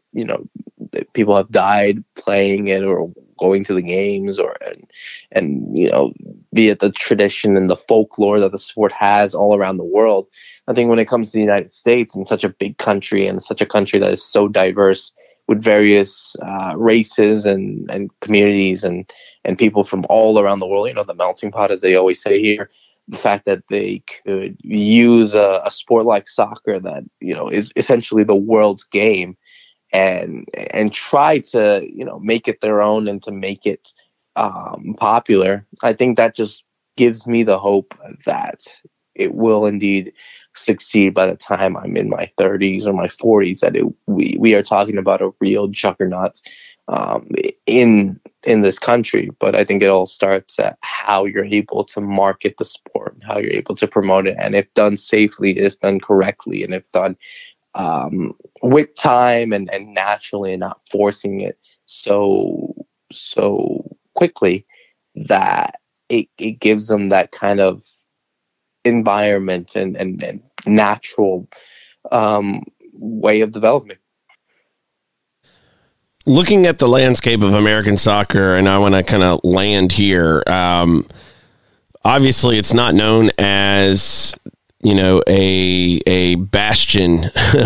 died playing it or going to the games, and be it the tradition and the folklore that the sport has all around the world. I think when it comes to the United States, and such a big country and such a country that is so diverse with various races and communities and people from all around the world, the melting pot, as they always say here. The fact that they could use a sport like soccer that is essentially the world's game and try to make it their own and to make it popular, I think that just gives me the hope that it will indeed succeed by the time I'm in my 30s or my 40s. That we are talking about a real juggernaut in this country. But I think it all starts at how you're able to market the sport, how you're able to promote it, and if done safely, if done correctly, and if done with time and naturally, and not forcing it so quickly that it gives them that kind of environment and natural way of development. Looking at the landscape of American soccer, and I want to kind of land here. Obviously, it's not known as a bastion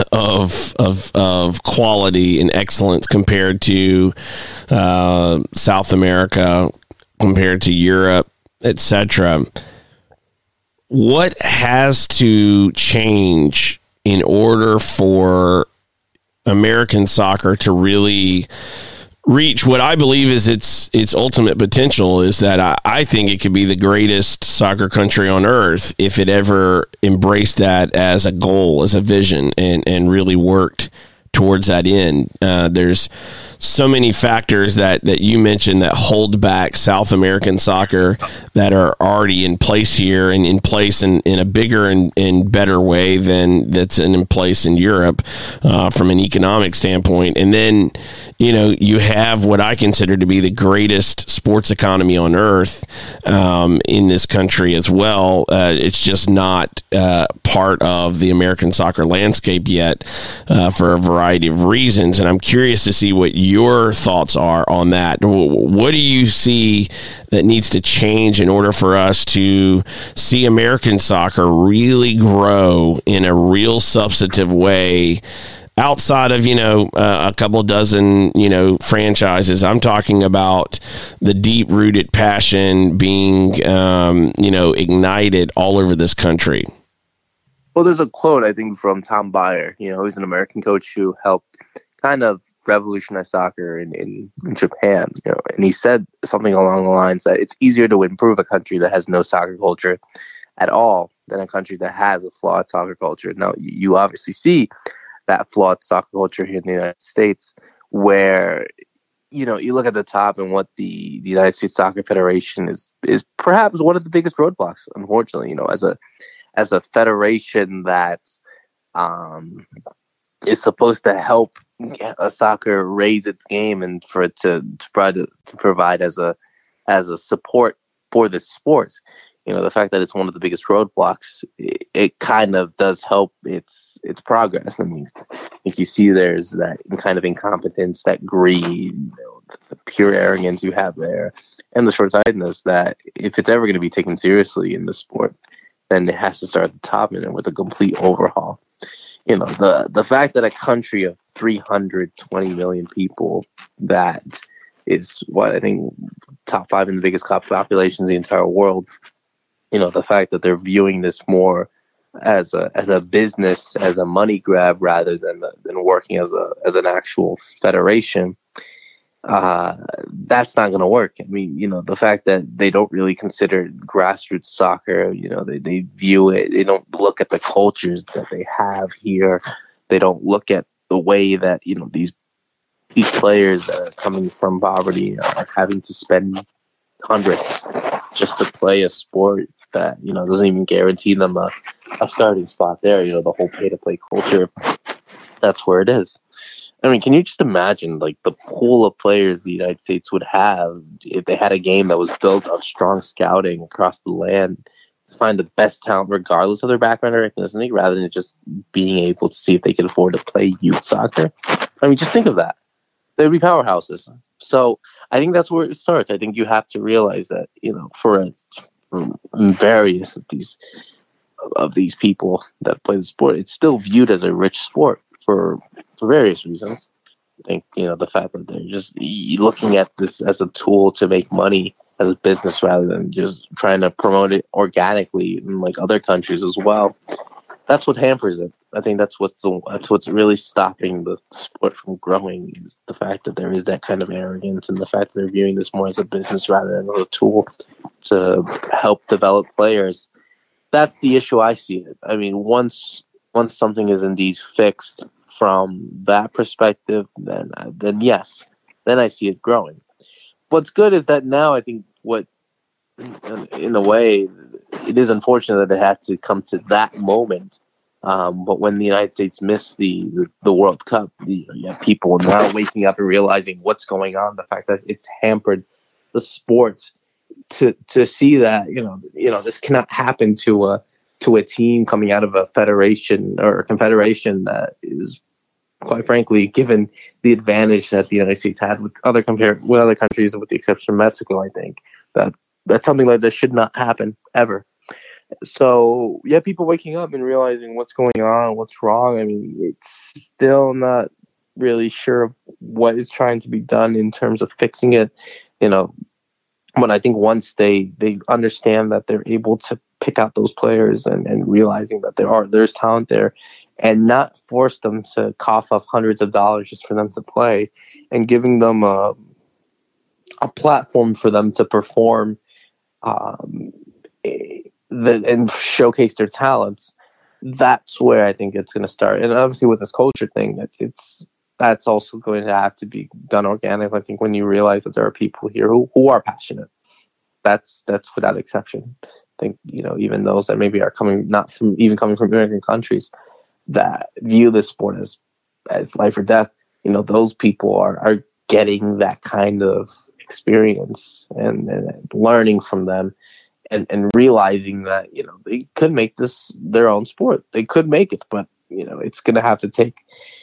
of quality and excellence compared to South America, compared to Europe, etc. What has to change in order for American soccer to really reach what I believe is its ultimate potential? Is that I think it could be the greatest soccer country on earth if it ever embraced that as a goal, as a vision, and really worked towards that end. There's so many factors that you mentioned that hold back South American soccer that are already in place here, and in place in a bigger and better way than that's in place in Europe from an economic standpoint. And then, you have what I consider to be the greatest sports economy on earth in this country as well. It's just not part of the American soccer landscape yet for a variety of reasons. And I'm curious to see what your thoughts are on that. What do you see that needs to change in order for us to see American soccer really grow in a real substantive way outside of, a couple dozen, franchises? I'm talking about the deep rooted passion being, ignited all over this country. Well, there's a quote, I think, from Tom Byer. He's an American coach who helped kind of revolutionize soccer in Japan. And he said something along the lines that it's easier to improve a country that has no soccer culture at all than a country that has a flawed soccer culture. Now, you obviously see that flawed soccer culture here in the United States, where you look at the top and what the United States Soccer Federation is perhaps one of the biggest roadblocks, unfortunately. As a federation that is supposed to help soccer raise its game and for it to provide as a support for the sport. The fact that it's one of the biggest roadblocks, it kind of does help its progress. I mean, if you see there's that kind of incompetence, that greed, the pure arrogance you have there, and the short-sightedness that if it's ever going to be taken seriously in the sport, then it has to start at the top and with a complete overhaul. The fact that a country of 320 million people, that is what I think top 5 in the biggest populations in the entire world. The fact that they're viewing this more as a business, as a money grab, rather than working as an actual federation, that's not going to work. I mean, the fact that they don't really consider grassroots soccer, they view it, they don't look at the cultures that they have here. They don't look at the way that, these players that are coming from poverty are having to spend hundreds just to play a sport that, doesn't even guarantee them a starting spot there. The whole pay-to-play culture, that's where it is. I mean, can you just imagine, like, the pool of players the United States would have if they had a game that was built on strong scouting across the land to find the best talent regardless of their background or ethnicity, rather than just being able to see if they can afford to play youth soccer? I mean, just think of that. They'd be powerhouses. So I think that's where it starts. I think you have to realize that, for various of these people that play the sport, it's still viewed as a rich sport for various reasons. I think, the fact that they're just looking at this as a tool to make money as a business rather than just trying to promote it organically in like other countries as well. That's what hampers it. I think that's what's really stopping the sport from growing, is the fact that there is that kind of arrogance and the fact that they're viewing this more as a business rather than a tool to help develop players. That's the issue I see it. I mean, once something is indeed fixed from that perspective, then yes, then I see it growing. What's good is that now I think in a way, it is unfortunate that it had to come to that moment. But when the United States missed the World Cup, you have people now waking up and realizing what's going on. The fact that it's hampered the sports to see that this cannot happen to a team coming out of a federation or a confederation that is, quite frankly, given the advantage that the United States had with other countries, with the exception of Mexico. I think that's something like this should not happen ever. So, yeah, people waking up and realizing what's going on, what's wrong. I mean, it's still not really sure what is trying to be done in terms of fixing it, But I think once they understand that they're able to pick out those players and realizing that there's talent there, and not force them to cough up hundreds of dollars just for them to play, and giving them a platform for them to perform and showcase their talents, that's where I think it's going to start. And obviously with this culture thing, that's also going to have to be done organically. I think when you realize that there are people here who are passionate, that's without exception. I think, even those that maybe are coming from American countries that view this sport as life or death, those people are getting that kind of experience and learning from them. And realizing that, they could make this their own sport. They could make it, but, it's going to have to take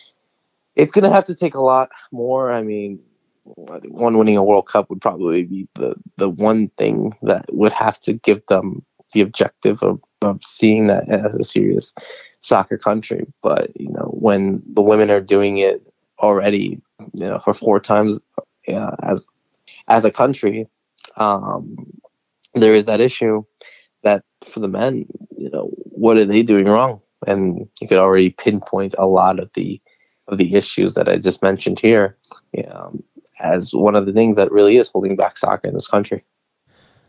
a lot more. I mean, I think winning a World Cup would probably be the one thing that would have to give them the objective of seeing that as a serious soccer country. But, when the women are doing it already, for 4 times as a country, there is that issue that for the men, what are they doing wrong? And you could already pinpoint a lot of the issues that I just mentioned here as one of the things that really is holding back soccer in this country.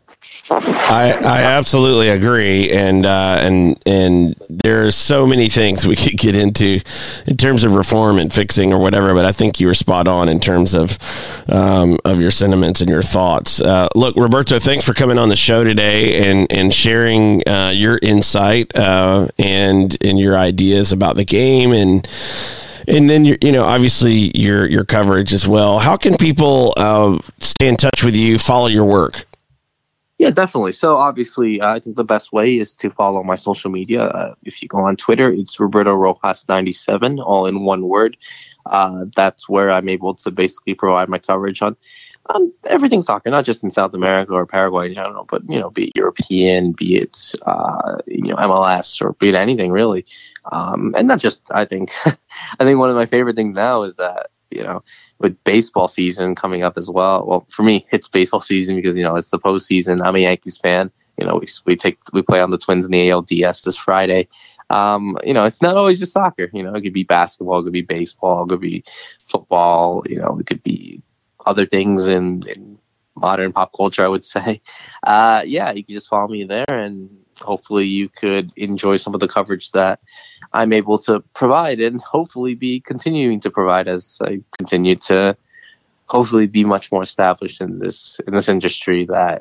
I absolutely agree, and there are so many things we could get into in terms of reform and fixing or whatever. But I think you were spot on in terms of your sentiments and your thoughts. Look, Roberto, thanks for coming on the show today and sharing your insight and your ideas about the game and then obviously your coverage as well. How can people stay in touch with you, follow your work? Yeah, definitely. So obviously, I think the best way is to follow my social media. If you go on Twitter, it's Roberto Rojas 97, all in one word. That's where I'm able to basically provide my coverage on everything soccer, not just in South America or Paraguay in general, but be it European, be it MLS, or be it anything really. And not just. I think one of my favorite things now is that with baseball season coming up as well. Well, for me, it's baseball season because it's the postseason. I'm a Yankees fan. We play on the Twins in the ALDS this Friday. It's not always just soccer. It could be basketball, it could be baseball, it could be football. It could be other things in modern pop culture, I would say. You can just follow me there, and hopefully you could enjoy some of the coverage that I'm able to provide, and hopefully be continuing to provide as I continue to hopefully be much more established in this industry that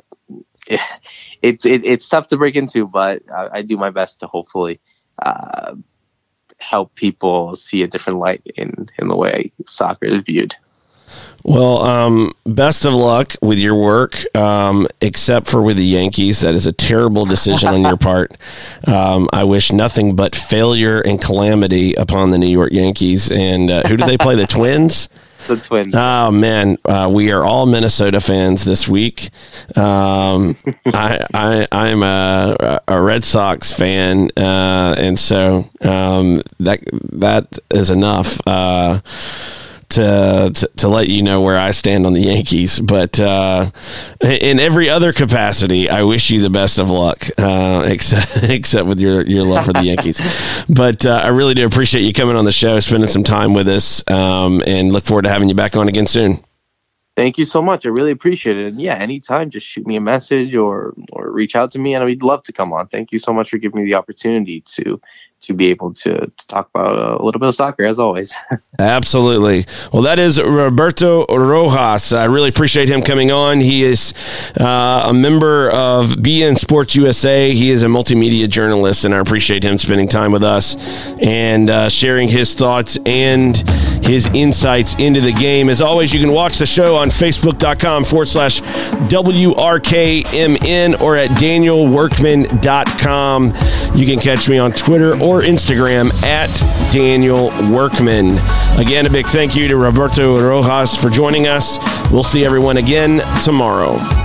it's tough to break into, but I do my best to hopefully help people see a different light in the way soccer is viewed. Well, best of luck with your work, except for with the Yankees. That is a terrible decision on your part. I wish nothing but failure and calamity upon the New York Yankees. And who do they play? The Twins? The Twins. Oh, man. We are all Minnesota fans this week. I'm a Red Sox fan, and so that is enough to let you know where I stand on the Yankees. But in every other capacity, I wish you the best of luck, except with your love for the Yankees. But I really do appreciate you coming on the show, spending some time with us, and look forward to having you back on again soon. Thank you so much. I really appreciate it. And yeah, anytime, just shoot me a message or reach out to me, and I'd love to come on. Thank you so much for giving me the opportunity to be able to talk about a little bit of soccer, as always. Absolutely. Well, that is Roberto Rojas. I really appreciate him coming on. He is a member of beIN Sports USA. He is a multimedia journalist, and I appreciate him spending time with us and sharing his thoughts and his insights into the game. As always, you can watch the show on Facebook.com/WRKMN or at DanielWorkman.com. You can catch me on Twitter or Instagram at Daniel Workman. Again, a big thank you to Roberto Rojas for joining us. We'll see everyone again tomorrow.